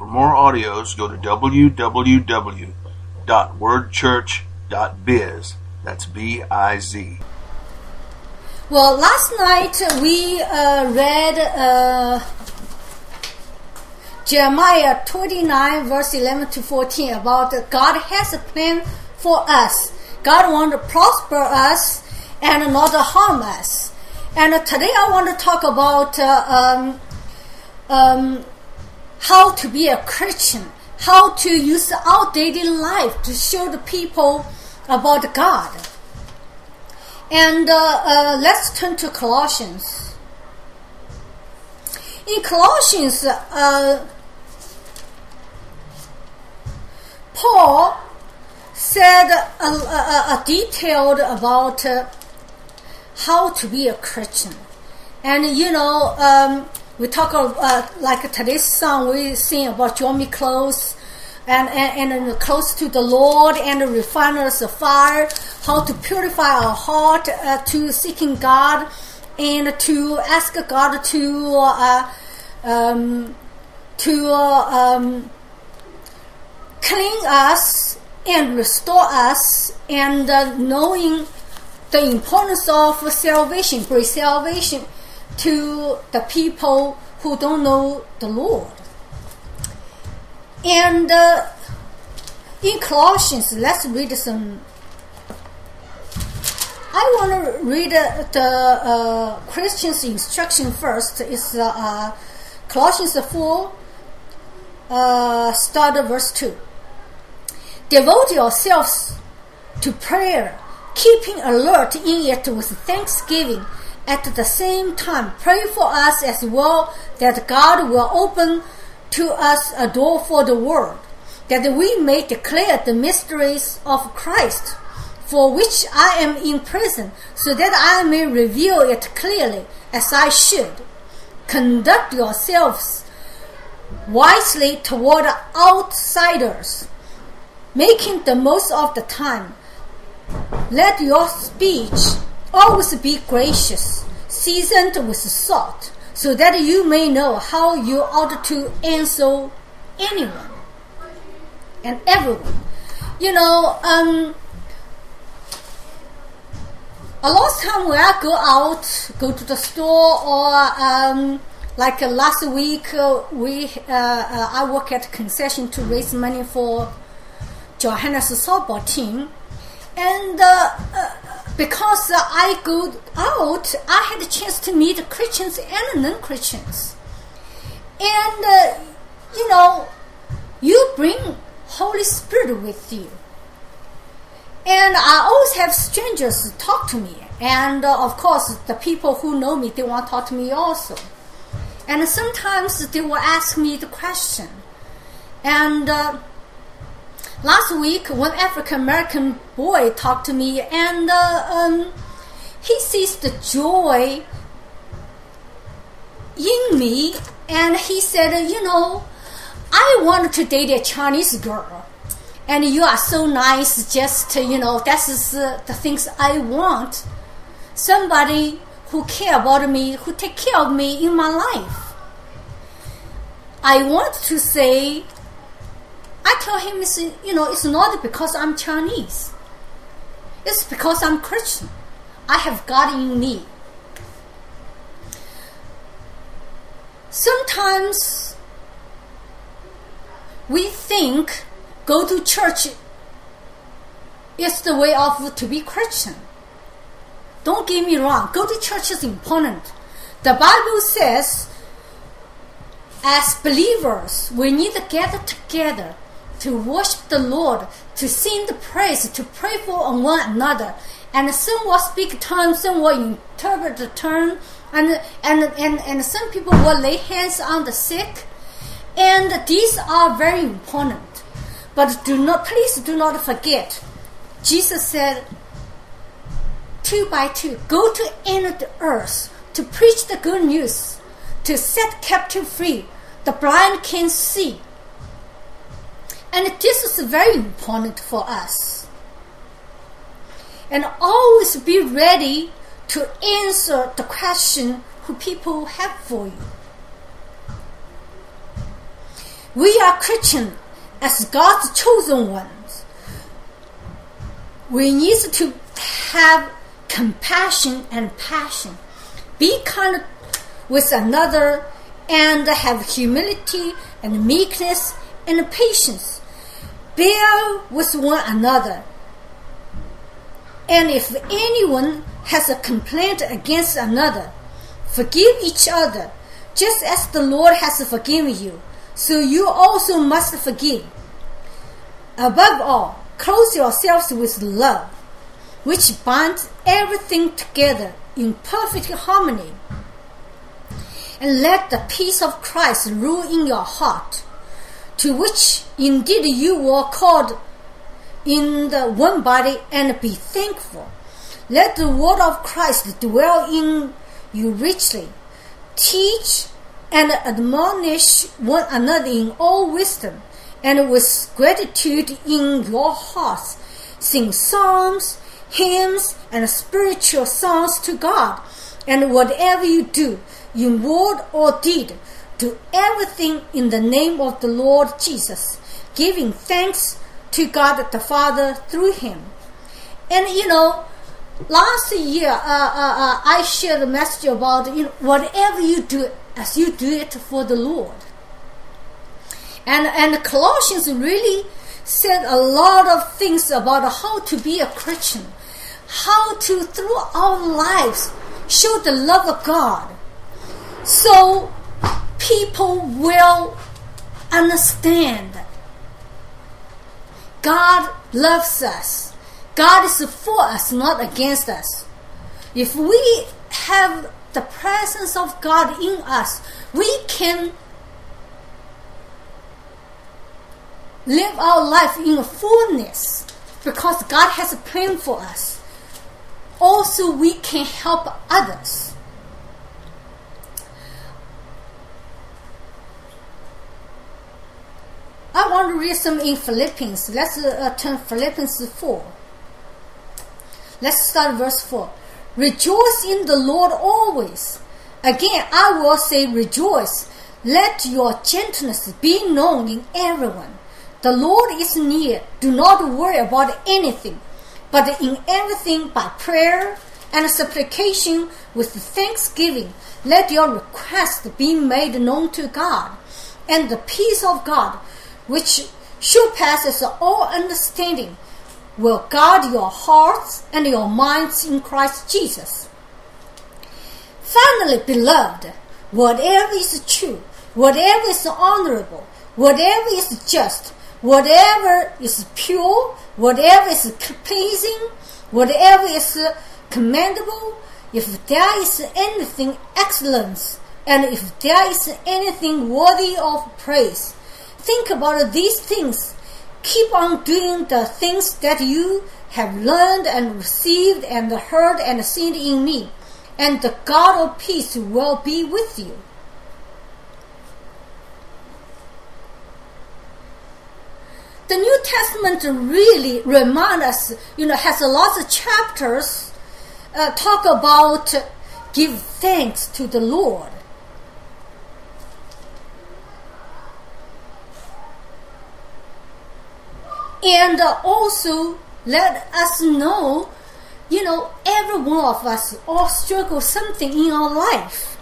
For more audios, go to www.wordchurch.biz. That's B-I-Z. Well, last night we read Jeremiah 29 verse 11 to 14 about God has a plan for us. God wants to prosper us and not harm us. And today I want to talk about how to be a Christian, how to use our daily life to show the people about God. And let's turn to Colossians. In Colossians, Paul said detailed about how to be a Christian. And we talk like today's song, we sing about draw me close and close to the Lord and refine us of fire, how to purify our heart to seeking God and to ask God to clean us and restore us, and knowing the importance of salvation, great salvation to the people who don't know the Lord. And in Colossians, let's read some. I want to read the Christian's instruction first. It's Colossians 4, start verse 2. Devote yourselves to prayer, keeping alert in it with thanksgiving. At the same time, pray for us as well, that God will open to us a door for the world, that we may declare the mysteries of Christ, for which I am in prison, so that I may reveal it clearly as I should. Conduct yourselves wisely toward outsiders, making the most of the time. Let your speech always be gracious, seasoned with salt, so that you may know how you ought to answer anyone and everyone. A lot of time when I go to the store, or like last week, I work at a concession to raise money for Johanna's softball team, and because I go out, I had a chance to meet Christians and non-Christians, and you bring Holy Spirit with you. And I always have strangers talk to me. And of course, the people who know me, they want to talk to me also. And sometimes they will ask me the question. And last week, one African-American boy talked to me, and he sees the joy in me. And he said, I wanted to date a Chinese girl. And you are so nice, just, that's the things I want. Somebody who care about me, who take care of me in my life. I want to say, I tell him, it's not because I'm Chinese. It's because I'm Christian. I have God in me. Sometimes we think go to church is the way of to be Christian. Don't get me wrong. Go to church is important. The Bible says, as believers, we need to gather together to worship the Lord, to sing the praise, to pray for one another. And some will speak tongues, some will interpret the tongue, and some people will lay hands on the sick. And these are very important. But please do not forget, Jesus said, 2 by 2, go to end of the earth to preach the good news, to set captive free, the blind can see. And this is very important for us. And always be ready to answer the question who people have for you. We are Christians as God's chosen ones. We need to have compassion and passion. Be kind with another and have humility and meekness and patience. Bear with one another. And if anyone has a complaint against another, forgive each other, just as the Lord has forgiven you. So you also must forgive. Above all, clothe yourselves with love, which binds everything together in perfect harmony. And let the peace of Christ rule in your heart, to which indeed you were called in the one body, and be thankful. Let the word of Christ dwell in you richly. Teach and admonish one another in all wisdom, and with gratitude in your hearts sing psalms, hymns, and spiritual songs to God. And whatever you do, in word or deed, do everything in the name of the Lord Jesus, giving thanks to God the Father through him. And last year I shared a message about whatever you do, as you do it for the Lord. And Colossians really said a lot of things about how to be a Christian, how to through our lives show the love of God, so people will understand God loves us. God is for us, not against us. If we have the presence of God in us, we can live our life in fullness, because God has a plan for us. Also, we can help others. I want to read some in Philippians. Let's turn Philippians 4. Let's start verse 4. Rejoice in the Lord always. Again, I will say rejoice. Let your gentleness be known in everyone. The Lord is near. Do not worry about anything, but in everything by prayer and supplication with thanksgiving, let your requests be made known to God. And the peace of God, which surpasses all understanding, will guard your hearts and your minds in Christ Jesus. Finally, beloved, whatever is true, whatever is honorable, whatever is just, whatever is pure, whatever is pleasing, whatever is commendable, if there is anything excellent, and if there is anything worthy of praise, think about these things. Keep on doing the things that you have learned and received and heard and seen in me, and the God of peace will be with you. The New Testament really reminds us, has a lot of chapters talk about give thanks to the Lord. And also let us know, every one of us all struggle something in our life.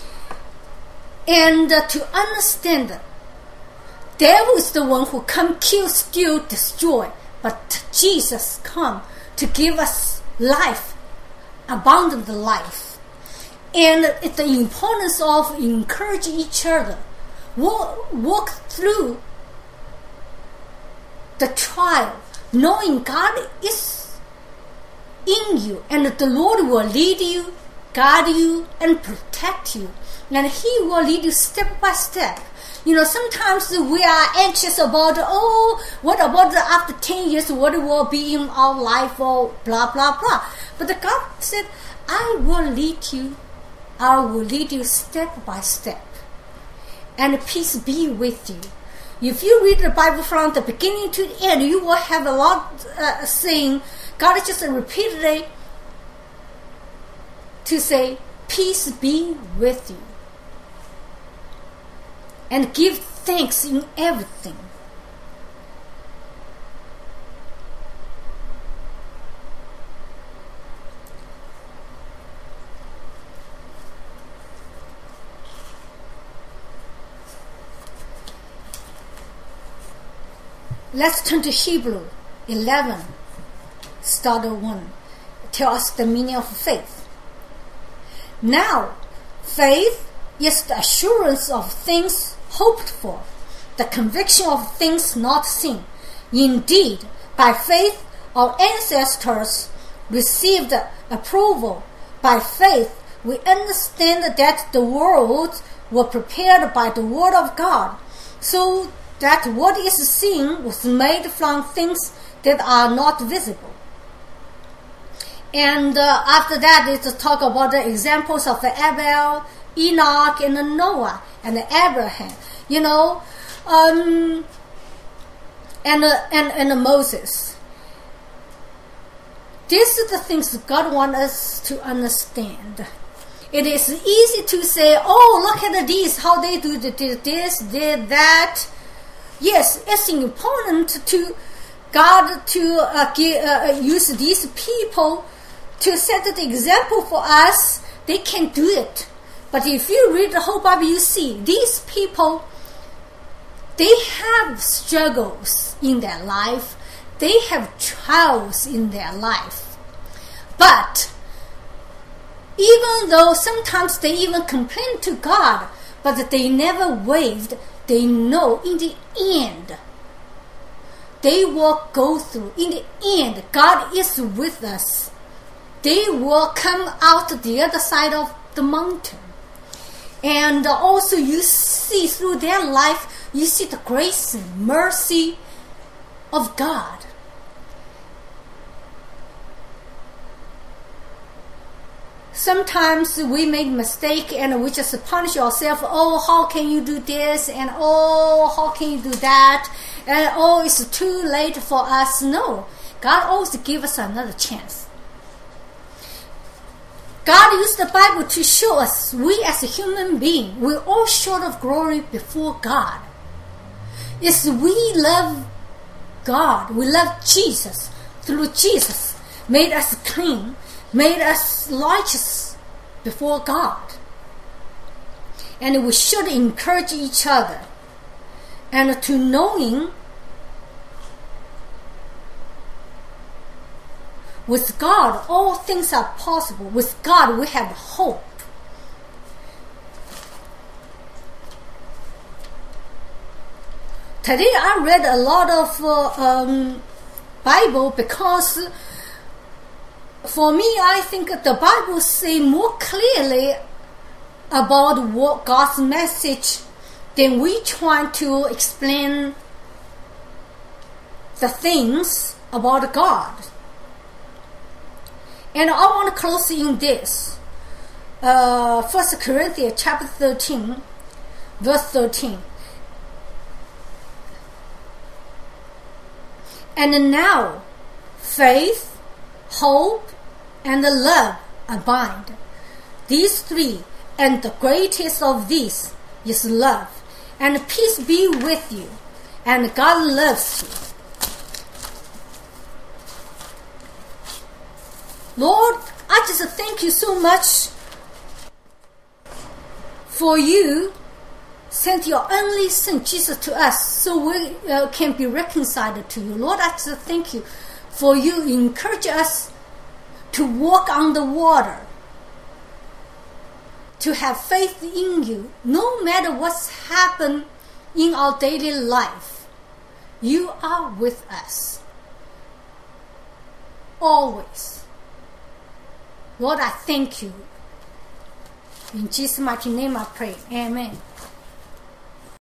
And to understand, devil is the one who come, kill, steal, destroy. But Jesus come to give us life, abundant life. And the importance of encouraging each other. Walk through the trial, knowing God is in you, and the Lord will lead you, guide you, and protect you, and He will lead you step by step. Sometimes we are anxious about, what about after 10 years, what will be in our life, or blah, blah, blah. But God said, I will lead you step by step, and peace be with you. If you read the Bible from the beginning to the end, you will have a lot saying, God just repeatedly to say, peace be with you. And give thanks in everything. Let's turn to Hebrew 11, start of 1. Tell us the meaning of faith. Now, faith is the assurance of things hoped for, the conviction of things not seen. Indeed, by faith our ancestors received approval. By faith we understand that the worlds were prepared by the word of God, so that what is seen was made from things that are not visible. And after that, it's talk about the examples of Abel, Enoch, and Noah, and Abraham, and Moses. These are the things God wants us to understand. It is easy to say, oh, look at this, how they do this, did that. Yes, it's important to God to use these people to set the example for us. They can do it. But if you read the whole Bible, you see these people, they have struggles in their life. They have trials in their life. But even though sometimes they even complain to God, but they never wavered, they know in the end, they will go through. In the end, God is with us. They will come out the other side of the mountain. And also you see through their life, you see the grace and mercy of God. Sometimes we make mistake and we just punish ourselves. Oh, how can you do this? And oh, how can you do that? And oh, it's too late for us. No, God always gives us another chance. God used the Bible to show us we as a human being, we're all short of glory before God. It's we love God. We love Jesus. Through Jesus, made us clean, made us righteous before God. And we should encourage each other. And to knowing with God all things are possible. With God we have hope. Today I read a lot of Bible because for me, I think the Bible says more clearly about what God's message than we try to explain the things about God. And I want to close in this. 1 Corinthians chapter 13, verse 13. And now, faith, hope, and love abide. These three, and the greatest of these is love. And peace be with you. And God loves you. Lord, I just thank you so much for you sent your only Son Jesus to us so we can be reconciled to you. Lord, I just thank you for you encourage us to walk on the water, to have faith in you, no matter what's happened in our daily life. You are with us always. Lord, I thank you. In Jesus' mighty name I pray. Amen.